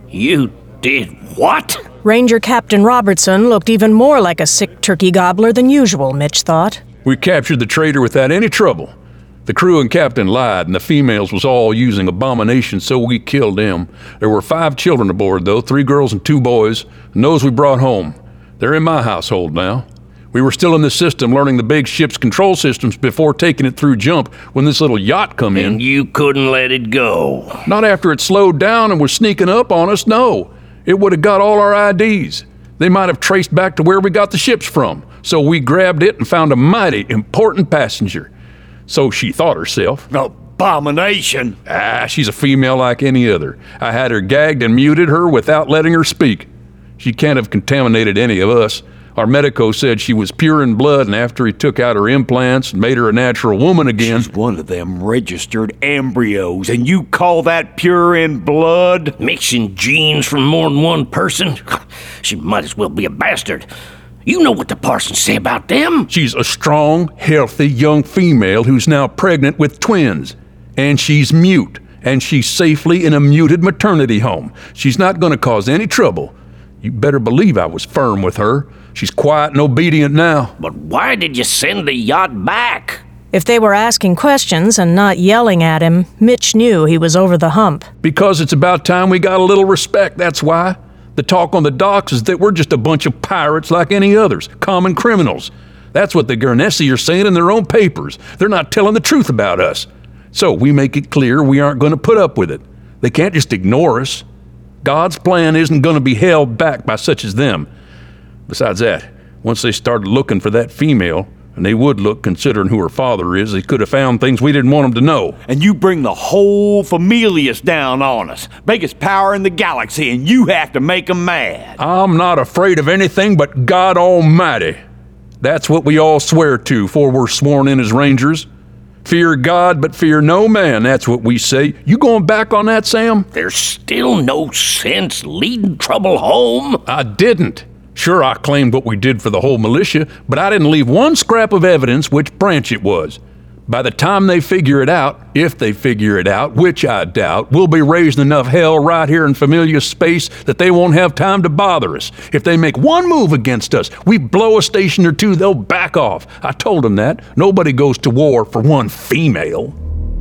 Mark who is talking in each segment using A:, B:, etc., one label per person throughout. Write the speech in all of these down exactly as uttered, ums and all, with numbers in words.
A: You did what?
B: Ranger Captain Robertson looked even more like a sick turkey gobbler than usual, Mitch thought.
C: We captured the traitor without any trouble. The crew and captain lied, and the females was all using abomination, so we killed them. There were five children aboard, though, three girls and two boys, and those we brought home. They're in my household now. We were still in the system learning the big ship's control systems before taking it through jump when this little yacht come in.
A: And you couldn't let it go?
C: Not after it slowed down and was sneaking up on us, no. It would have got all our I Ds. They might have traced back to where we got the ships from, so we grabbed it and found a mighty important passenger. So she thought herself.
A: Abomination?
C: Ah, she's a female like any other. I had her gagged and muted her without letting her speak. She can't have contaminated any of us. Our medico said she was pure in blood, and after he took out her implants and made her a natural woman again...
A: She's one of them registered embryos, and you call that pure in blood? Mixing genes from more than one person? She might as well be a bastard. You know what the parsons say about them.
C: She's a strong, healthy young female who's now pregnant with twins. And she's mute, and she's safely in a muted maternity home. She's not going to cause any trouble. You better believe I was firm with her. She's quiet and obedient now.
A: But why did you send the yacht back?
B: If they were asking questions and not yelling at him, Mitch knew he was over the hump.
C: Because it's about time we got a little respect, that's why. The talk on the docks is that we're just a bunch of pirates like any others, common criminals. That's what the Guernesey are saying in their own papers. They're not telling the truth about us. So we make it clear we aren't going to put up with it. They can't just ignore us. God's plan isn't going to be held back by such as them. Besides that, once they started looking for that female, and they would look considering who her father is, they could have found things we didn't want them to know.
A: And you bring the whole familias down on us. Biggest power in the galaxy, and you have to make them mad.
C: I'm not afraid of anything but God Almighty. That's what we all swear to before we're sworn in as Rangers. Fear God, but fear no man, that's what we say. You going back on that, Sam?
A: There's still no sense leading trouble home?
C: I didn't. Sure, I claimed what we did for the whole militia, but I didn't leave one scrap of evidence which branch it was. By the time they figure it out, if they figure it out, which I doubt, we'll be raising enough hell right here in familiar space that they won't have time to bother us. If they make one move against us, we blow a station or two, they'll back off. I told them that. Nobody goes to war for one female.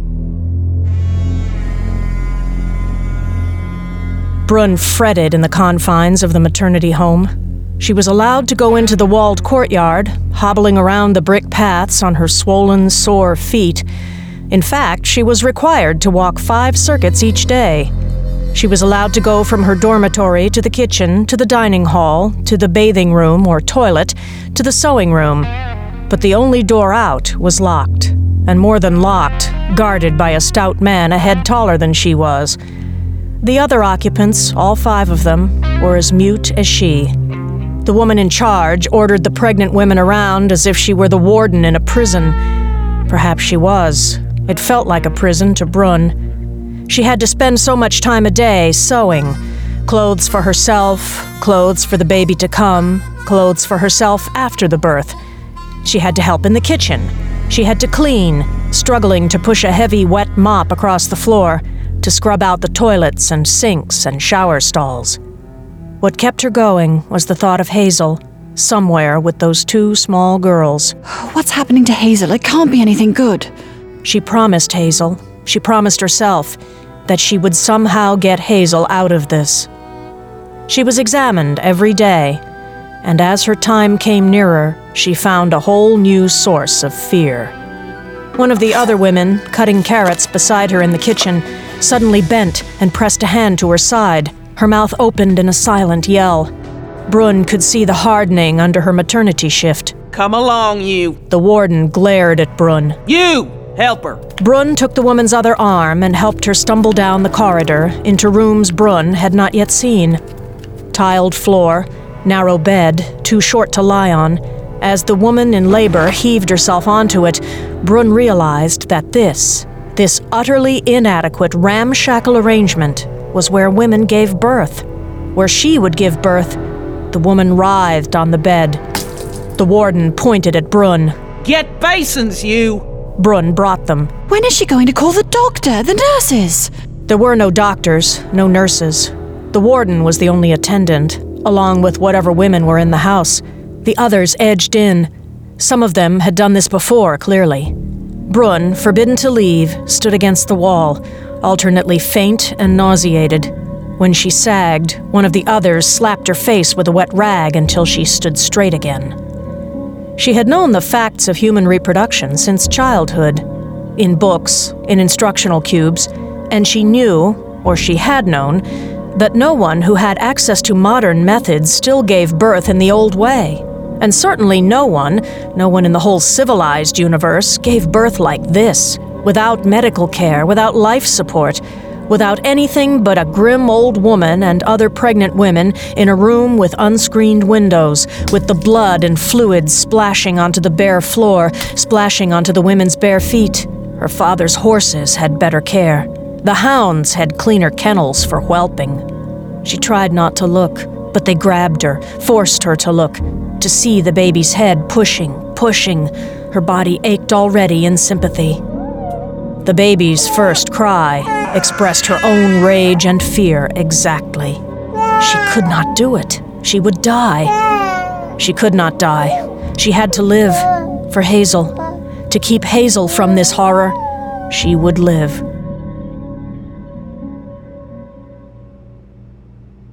B: Brun fretted in the confines of the maternity home. She was allowed to go into the walled courtyard, hobbling around the brick paths on her swollen, sore feet. In fact, she was required to walk five circuits each day. She was allowed to go from her dormitory to the kitchen, to the dining hall, to the bathing room or toilet, to the sewing room. But the only door out was locked, and more than locked, guarded by a stout man a head taller than she was. The other occupants, all five of them, were as mute as she. The woman in charge ordered the pregnant women around as if she were the warden in a prison. Perhaps she was. It felt like a prison to Brun. She had to spend so much time a day sewing. Clothes for herself, clothes for the baby to come, clothes for herself after the birth. She had to help in the kitchen. She had to clean, struggling to push a heavy, wet mop across the floor, to scrub out the toilets and sinks and shower stalls. What kept her going was the thought of Hazel, somewhere with those two small girls.
D: What's happening to Hazel? It can't be anything good.
B: She promised Hazel, she promised herself, that she would somehow get Hazel out of this. She was examined every day, and as her time came nearer, she found a whole new source of fear. One of the other women, cutting carrots beside her in the kitchen, suddenly bent and pressed a hand to her side. Her mouth opened in a silent yell. Brun could see the hardening under her maternity shift.
E: Come along, you.
B: The warden glared at Brun.
E: You! Help her.
B: Brun took the woman's other arm and helped her stumble down the corridor into rooms Brun had not yet seen. Tiled floor, narrow bed, too short to lie on. As the woman in labor heaved herself onto it, Brun realized that this, this utterly inadequate, ramshackle arrangement was where women gave birth. Where she would give birth, the woman writhed on the bed. The warden pointed at Brun.
E: Get basins, you!
B: Brun brought them.
D: When is she going to call the doctor, the nurses?
B: There were no doctors, no nurses. The warden was the only attendant, along with whatever women were in the house. The others edged in. Some of them had done this before, clearly. Brunn, forbidden to leave, stood against the wall, alternately faint and nauseated. When she sagged, one of the others slapped her face with a wet rag until she stood straight again. She had known the facts of human reproduction since childhood, in books, in instructional cubes, and she knew, or she had known, that no one who had access to modern methods still gave birth in the old way. And certainly no one, no one in the whole civilized universe, gave birth like this, without medical care, without life support, without anything but a grim old woman and other pregnant women in a room with unscreened windows, with the blood and fluids splashing onto the bare floor, splashing onto the women's bare feet. Her father's horses had better care. The hounds had cleaner kennels for whelping. She tried not to look, but they grabbed her, forced her to look, to see the baby's head pushing, pushing. Her body ached already in sympathy. The baby's first cry expressed her own rage and fear exactly. She could not do it. She would die. She could not die. She had to live for Hazel. To keep Hazel from this horror, she would live.